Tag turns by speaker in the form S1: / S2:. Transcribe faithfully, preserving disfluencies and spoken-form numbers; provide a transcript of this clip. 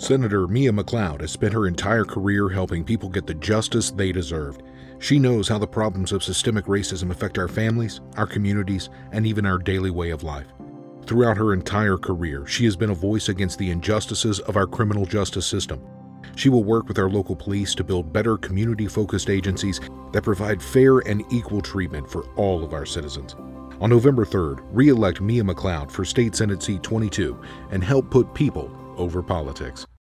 S1: Senator Mia McLeod has spent her entire career helping people get the justice they deserved. She knows how the problems of systemic racism affect our families, our communities, and even our daily way of life. Throughout her entire career, she has been a voice against the injustices of our criminal justice system. She will work with our local police to build better community-focused agencies that provide fair and equal treatment for all of our citizens. On November third, re-elect Mia McLeod for State Senate Seat twenty-two and help put people over politics.